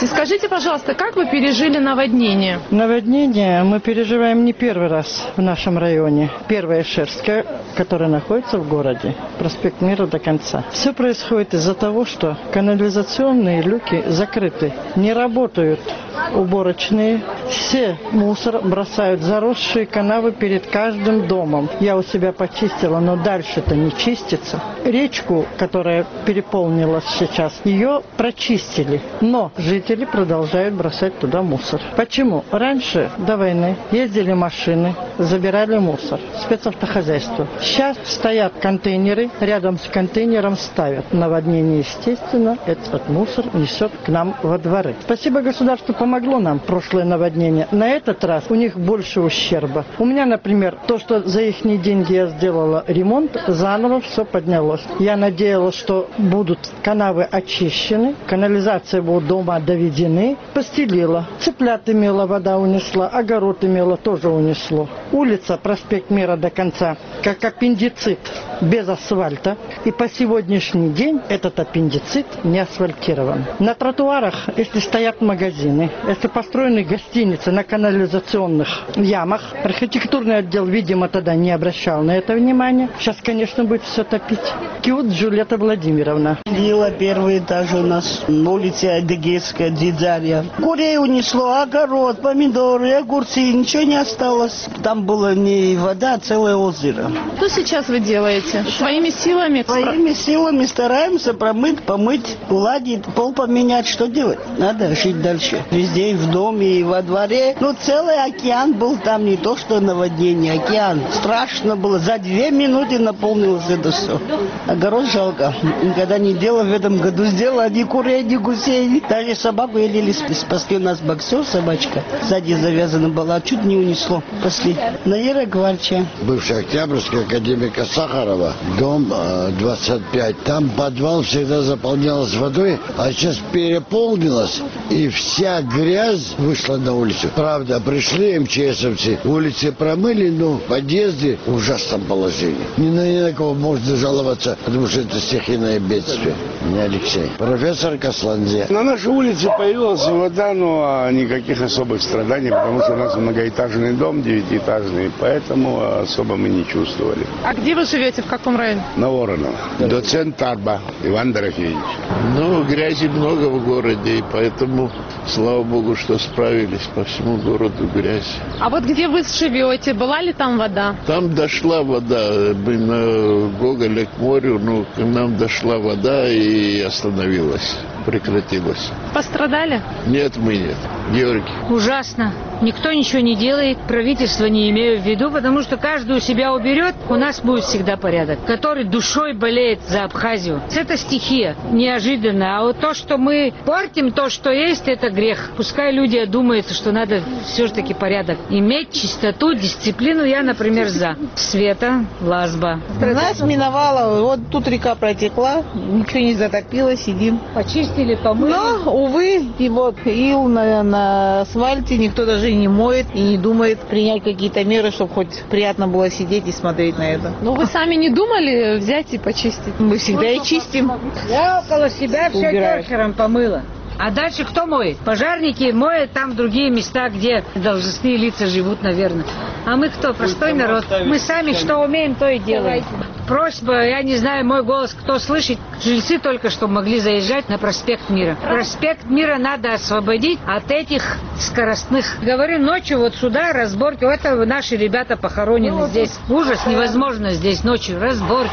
живете. Скажите, пожалуйста, как вы пережили наводнение? Наводнение мы переживаем не первый раз в нашем районе. Первое Шерское, которое находится в городе, проспект Мира до конца. Все происходит из-за того, что канализационные люки закрыты, не работают уборочные. Все мусор бросают в заросшие канавы перед каждым домом. Я у себя почистила, но дальше-то не чистится. Речку, которая переполнилась сейчас, ее прочистили. Но жители продолжают бросать туда мусор. Почему? Раньше, до войны, ездили машины, забирали мусор. Спецавтохозяйство. Сейчас стоят контейнеры, рядом с контейнером ставят. Наводнение, естественно, этот мусор несет к нам во дворы. Спасибо государству, помогло нам прошлое наводнение. На этот раз у них больше ущерба. У меня, например, то, что за их деньги я сделала ремонт, заново все поднялось. Я надеялась, что будут канавы очищены, канализация будет дома доведены. Постелила. Цыплят имела, вода унесла, огород имела, тоже унесло. Улица, проспект Мира до конца, как аппендицит, без асфальта. И по сегодняшний день этот аппендицит не асфальтирован. На тротуарах, если стоят магазины, если построены гостиницы на канализационных ямах, архитектурный отдел, видимо, тогда не обращал на это внимания. Сейчас, конечно, будет все топить. Киут Джульетта Владимировна. Дело первый этаж у нас на улице Адыгейская, Дзидзарья. Курей унесло, огород, помидоры, огурцы, ничего не осталось. Там была не вода, а целое озеро. Что сейчас вы делаете? Своими силами? Своими силами стараемся промыть, помыть, уладить, пол поменять. Что делать? Надо жить дальше. Везде, и в доме, и во дворе. Ну, целый океан был там, не то что наводнение, океан. Страшно было. За 2 минуты наполнилось это все. Огород жалко. Никогда не делал, в этом году сделала ни курей, ни гусей. Даже собаку еле спасли. У нас боксер, собачка, сзади завязана была, чуть не унесло. После Наира Гварча. Бывшая Октябрьская, академика Сахарова, дом 25. Там подвал всегда заполнялся водой, а сейчас переполнилось, и вся грязь вышла на улицу. Правда, пришли МЧСовцы, улицы промыли, но в подъезде в ужасном положении. Ни на кого можно жаловаться, потому что это стихийное бедствие. Не Алексей. Профессор Касланзе. На нашей улице появилась вода, но никаких особых страданий, потому что у нас многоэтажный дом, 9-этажный, поэтому особо мы не чувствовали. А где вы живете, в каком районе? На Воронова. Доцент Тарба Иван Дорофеевич. Ну, грязи много в городе, и поэтому, слава богу, что справились. По всему городу грязь. А вот где вы живете, была ли там вода? Там дошла вода. Мы на Гоголе к морю, но к нам дошла вода и остановилась, прекратилась. Пострадали? Нет, мы нет. Георгий. Ужасно. Никто ничего не делает, правительство не имею в виду, потому что каждый у себя уберет, у нас будет всегда порядок. Который душой болеет за Абхазию. Это стихия, неожиданно. А вот то, что мы портим то, что есть, это грех. Пускай люди одумаются, что надо все-таки порядок иметь, чистоту, дисциплину. Я, например, за. Света, Лазба. Нас миновало, вот тут река протекла, ничего не затопило, сидим. Почистили, помыли. Но, увы, и вот ил на асфальте, никто даже не моет и не думает принять какие-то меры, чтобы хоть приятно было сидеть и смотреть на это. Но вы сами не думали взять и почистить? Мы всегда и чистим. Я около себя все керхером помыла. А дальше кто моет? Пожарники моют там другие места, где должностные лица живут, наверное. А мы кто? Простой народ. Мы сами что умеем, то и делаем. Просьба, я не знаю, мой голос кто слышит. Жильцы только что могли заезжать на проспект Мира. Проспект Мира надо освободить от этих скоростных. Говорю, ночью вот сюда разборки. Это наши ребята похоронены здесь. Ужас, невозможно здесь ночью. Разборки.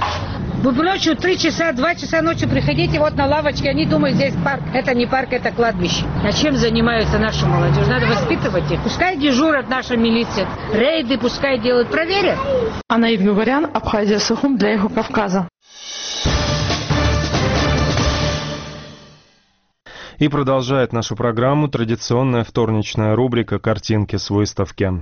Вы ночью 3 часа, 2 часа ночи приходите вот на лавочке, они думают, здесь парк. Это не парк, это кладбище. А чем занимаются наша молодежь? Надо воспитывать их. Пускай дежурят наша милиция. Рейды пускай делают. Проверят. Анаид Гугарян, Абхазия, Сухум для Юга Кавказа. И продолжает нашу программу традиционная вторничная рубрика «Картинки с выставки».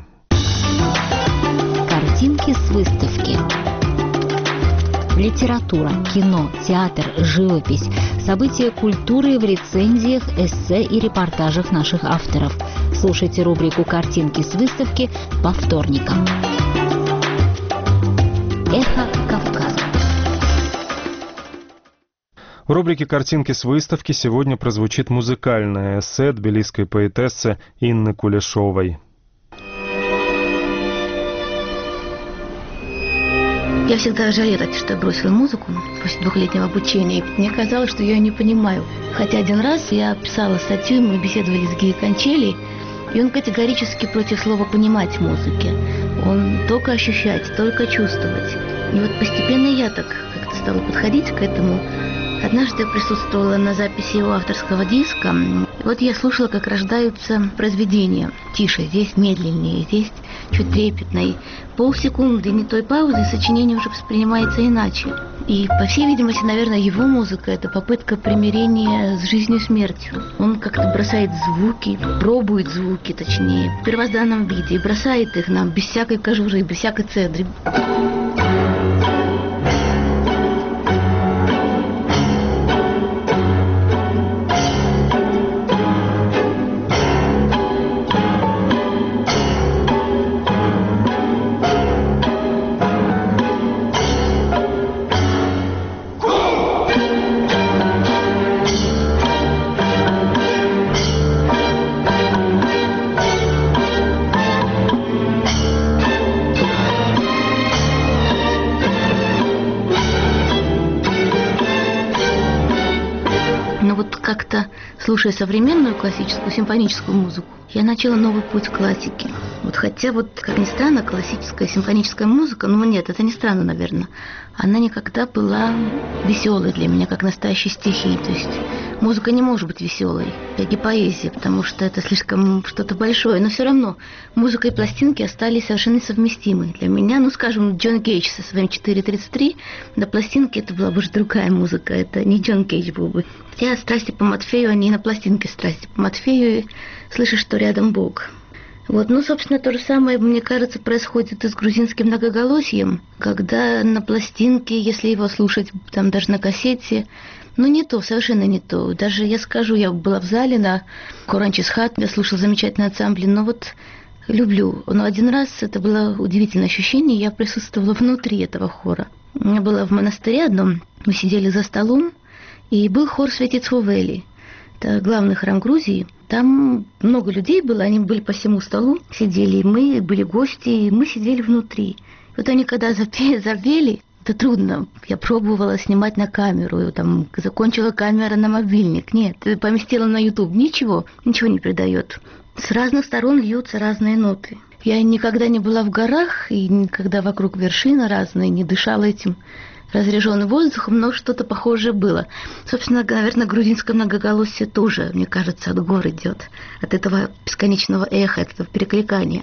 Картинки с выставки. Литература, кино, театр, живопись, события культуры в рецензиях, эссе и репортажах наших авторов. Слушайте рубрику «Картинки с выставки» по вторникам. Эхо Кавказа. В рубрике «Картинки с выставки» сегодня прозвучит музыкальное эссе тбилисской поэтессы Инны Кулешовой. Я всегда жалела, что я бросила музыку после 2-летнего обучения. Мне казалось, что я ее не понимаю. Хотя один раз я писала статью, мы беседовали с Гией Кончелли, и он категорически против слова «понимать» музыки. Он только ощущать, только чувствовать. И вот постепенно я так как-то стала подходить к этому. Однажды я присутствовала на записи его авторского диска. И вот я слушала, как рождаются произведения. Тише, здесь медленнее, здесь чуть трепетно. И полсекунды не той паузы, сочинение уже воспринимается иначе. И, по всей видимости, наверное, его музыка – это попытка примирения с жизнью и смертью. Он как-то бросает звуки, пробует звуки, точнее, в первозданном виде, и бросает их нам без всякой кожуры, без всякой цедры. Как-то, слушая современную классическую симфоническую музыку, я начала новый путь к классике. Вот хотя, как ни странно, классическая симфоническая музыка, нет, это не странно, наверное, она никогда была веселой для меня, как настоящие стихи. То есть музыка не может быть веселой, как и поэзия, потому что это слишком что-то большое. Но все равно музыка и пластинки остались совершенно несовместимы. Для меня, скажем, Джон Кейдж со своим 4:33, на пластинке это была бы уже другая музыка, это не Джон Кейдж был бы. Хотя страсти по Матфею, они на пластинке страсти по Матфею, и слышишь, что рядом Бог. Собственно, то же самое, мне кажется, происходит и с грузинским многоголосием, когда на пластинке, если его слушать, там даже на кассете, не то, совершенно не то. Даже я скажу, я была в зале на Коранчисхат, я слушала замечательный ансамбль, люблю. Но один раз это было удивительное ощущение, я присутствовала внутри этого хора. Я была в монастыре одном, мы сидели за столом, и был хор Светец Ховели. Это главный храм Грузии. Там много людей было, они были по всему столу, сидели, и мы были гости, и мы сидели внутри. Они когда запели, это трудно. Я пробовала снимать на камеру, закончила камера на мобильник. Нет, поместила на YouTube. Ничего не придает. С разных сторон льются разные ноты. Я никогда не была в горах, и никогда вокруг вершины разные, не дышала этим разряженным воздухом, но что-то похожее было. Собственно, наверное, грузинское многоголосие тоже, мне кажется, от гор идет, от этого бесконечного эха, от этого перекликания.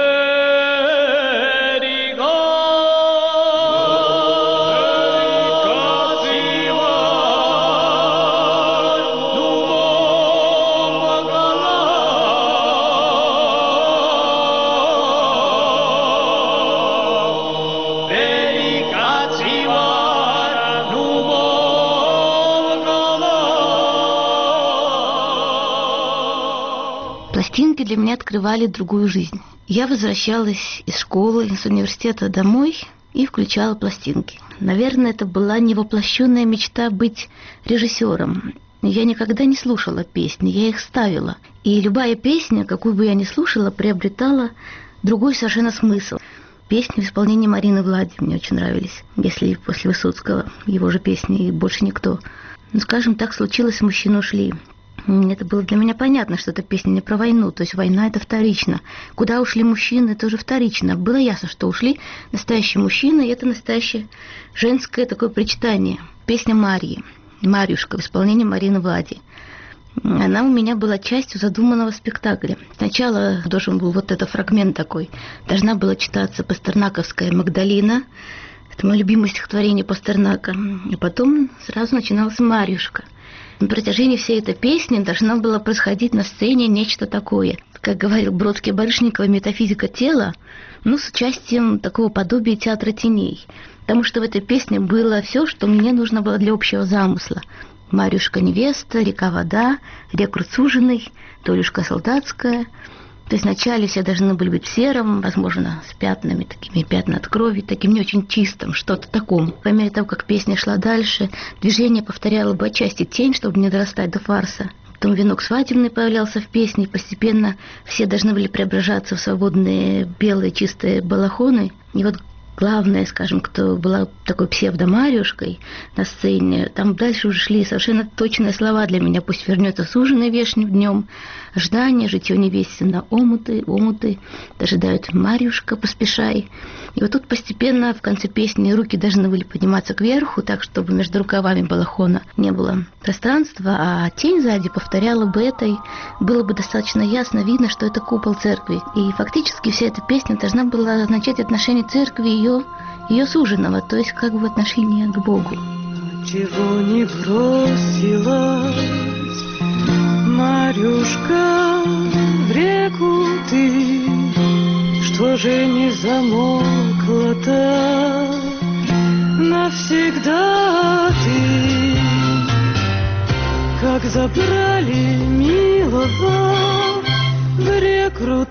Пластинки для меня открывали другую жизнь. Я возвращалась из школы, из университета домой и включала пластинки. Наверное, это была невоплощенная мечта быть режиссером. Я никогда не слушала песни, я их ставила. И любая песня, какую бы я ни слушала, приобретала другой совершенно смысл. Песни в исполнении Марины Влади мне очень нравились. Если после Высоцкого его же песни и больше никто. Скажем так, случилось, мужчины ушли. Это было для меня понятно, что эта песня не про войну, то есть война – это вторично. Куда ушли мужчины – это уже вторично. Было ясно, что ушли настоящие мужчины, и это настоящее женское такое причитание. Песня Марьи, Марьюшка в исполнении Марины Влади. Она у меня была частью задуманного спектакля. Сначала должен был этот фрагмент такой. Должна была читаться пастернаковская «Магдалина». Это мое любимое стихотворение Пастернака. И потом сразу начиналась Марьюшка. На протяжении всей этой песни должно было происходить на сцене нечто такое. Как говорил Бродский-Барышников, метафизика тела, с участием такого подобия театра теней. Потому что в этой песне было все, что мне нужно было для общего замысла. Марьюшка невеста, река вода, рекрут суженый, Толюшка солдатская. То есть вначале все должны были быть в сером, возможно, с пятнами, такими пятна от крови, таким не очень чистым, что-то таком. По мере того, как песня шла дальше, движение повторяло бы отчасти тень, чтобы не дорастать до фарса. Потом венок свадебный появлялся в песне, и постепенно все должны были преображаться в свободные белые чистые балахоны. И вот главное, скажем, кто была такой псевдомарюшкой на сцене, там дальше уже шли совершенно точные слова для меня. Пусть вернется суженый вешним днем, ожидание, житье невестина, омуты, омуты, дожидают Марьюшка, поспешай. И вот тут постепенно в конце песни руки должны были подниматься кверху, так, чтобы между рукавами балахона не было пространства, а тень сзади повторяла бы это, и было бы достаточно ясно видно, что это купол церкви. И фактически вся эта песня должна была означать отношение церкви и ее суженого, то есть как бы отношение к Богу. Чего не бросилась, Марюшка, в реку ты, что же не замокла-то навсегда ты, как забрали милого в реку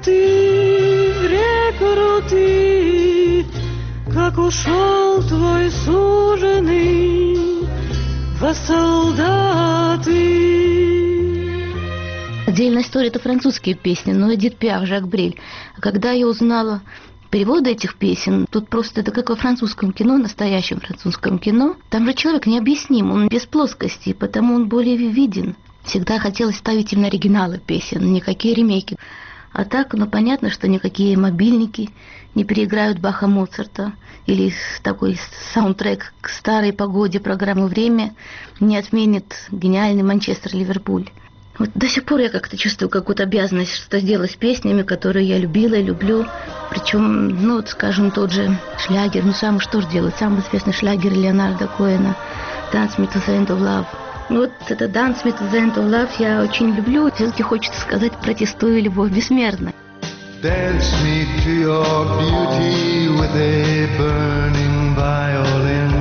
ты, как ушел твой суженый во солдаты. Отдельная история — это французские песни, но Эдит Пиаф, Жак Брель. А когда я узнала переводы этих песен, тут просто это как во французском кино, настоящем французском кино. Там же человек необъясним, он без плоскости, потому он более виден. Всегда хотелось ставить именно оригиналы песен, никакие ремейки. А так, понятно, что никакие мобильники не переиграют Баха Моцарта или такой саундтрек к старой погоде программы «Время» не отменит гениальный Манчестер-Ливерпуль. Вот до сих пор я как-то чувствую какую-то обязанность что-то сделать с песнями, которые я любила и люблю. Причем, скажем, тот же шлягер, что же делать, самый известный шлягер Леонарда Коэна «Dance Me to the End of Love». Вот это «Dance Me to the End of Love» я очень люблю. Все-таки хочется сказать, протестую, любовь бессмертна. Dance me to your beauty with a burning violin.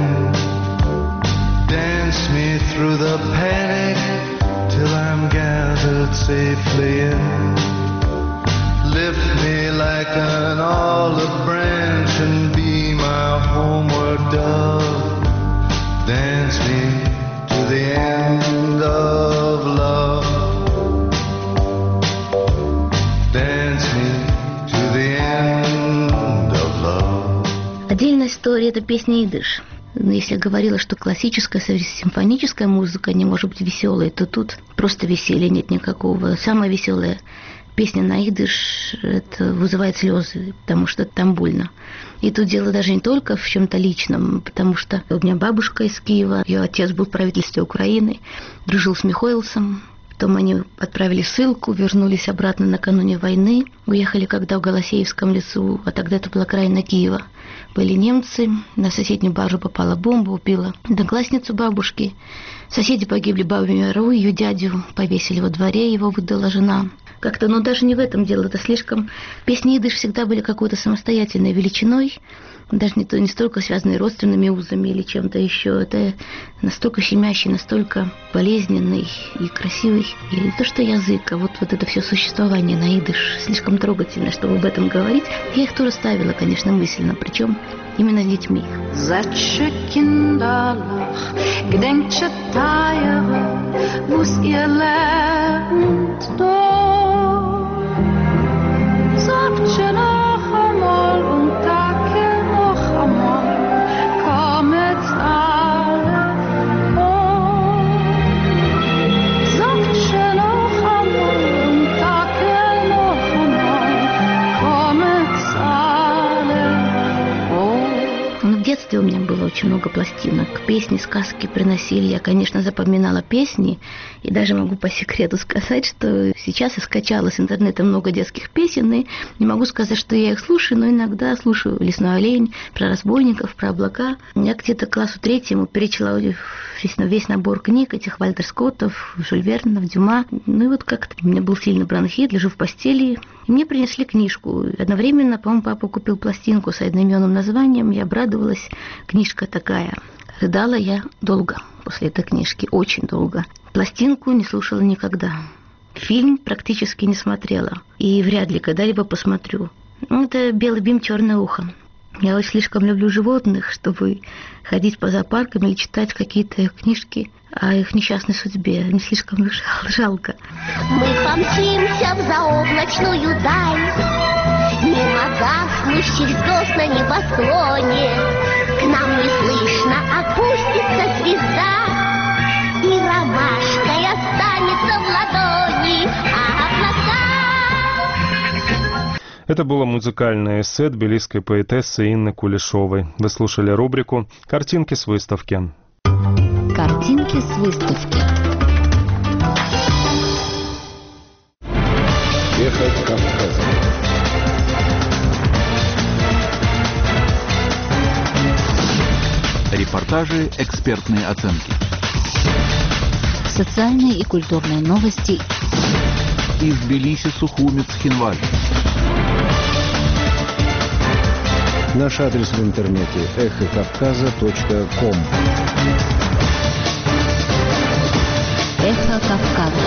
Dance me through the panic till I'm gathered safely in. Lift me like an olive branch and be my homeward dove. Dance me to the end of love. Dance me to the end of love. Отдельная история — это песня идыш. Если я говорила, что классическая симфоническая музыка не может быть веселой, то тут просто веселья нет никакого. Самая веселая песня на идыш — это вызывает слезы, потому что там больно. И тут дело даже не только в чем-то личном, потому что у меня бабушка из Киева, ее отец был в правительстве Украины, дружил с Михоэлсом. Потом они отправили ссылку, вернулись обратно накануне войны. Уехали когда в Голосеевском лесу, а тогда это была окраина Киева. Были немцы, на соседнюю баржу попала бомба, убила одноклассницу бабушки. Соседи погибли, бабу Миру, ее дядю повесили во дворе, его выдала жена. Как-то, даже не в этом дело, это слишком... Песни идыш всегда были какой-то самостоятельной величиной, даже не столько связанные родственными узами или чем-то еще. Это настолько щемящий, настолько болезненный и красивый. И не то, что язык, а вот это все существование на идыш слишком трогательно, чтобы об этом говорить. Я их тоже ставила, конечно, мысленно, причем именно с детьми. Zatche Kinderlach, gedenkt Teire, wo's ihr lernt dort. Sagt noch einmal und Tage noch einmal, kommet alle hoch. Sagt noch einmal und Tage noch einmal, kommet alle hoch. В детстве у меня было очень много пластинок. Песни, сказки приносили. Я, конечно, запоминала песни. И даже могу по секрету сказать, что сейчас я скачала с интернета много детских песен. И не могу сказать, что я их слушаю, но иногда слушаю «Лесной олень», про разбойников, про облака. Я где-то к классу 3 перечла весь набор книг этих Вальтер Скоттов, Жюль Вернов, Дюма. И вот как-то у меня был сильный бронхит, лежу в постели. И мне принесли книжку. Одновременно, по-моему, папа купил пластинку с одноименным названием. Я обрадовалась. Книжка такая. Рыдала я долго после этой книжки, очень долго. Пластинку не слушала никогда. Фильм практически не смотрела. И вряд ли когда-либо посмотрю. Это «Белый бим, черное ухо». Я очень слишком люблю животных, чтобы ходить по зоопаркам или читать какие-то книжки о их несчастной судьбе. Мне слишком их жалко. Мы помчимся в заоблачную даль, мимо гаснущих звезд на небосклоне. К нам неслышно опустится звезда, и ромашкой останется в ладони, а облака... Это было музыкальное эссе тбилисской поэтессы Инны Кулешовой. Вы слушали рубрику «Картинки с выставки». Картинки с выставки. Эхо Кавказа. Репортажи, экспертные оценки. Социальные и культурные новости. Из Тбилиси, Сухуми, Цхинваль. Наш адрес в интернете эхокавказа.ком. Эхо Кавказа.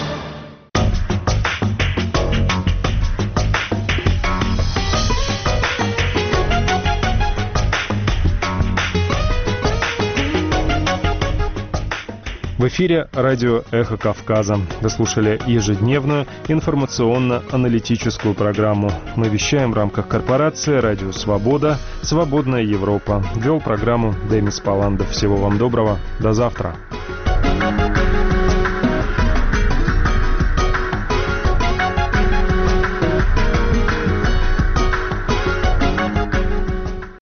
В эфире радио «Эхо Кавказа». Вы слушали ежедневную информационно-аналитическую программу. Мы вещаем в рамках корпорации «Радио Свобода», «Свободная Европа». Вел программу Демис Паландов. Всего вам доброго. До завтра.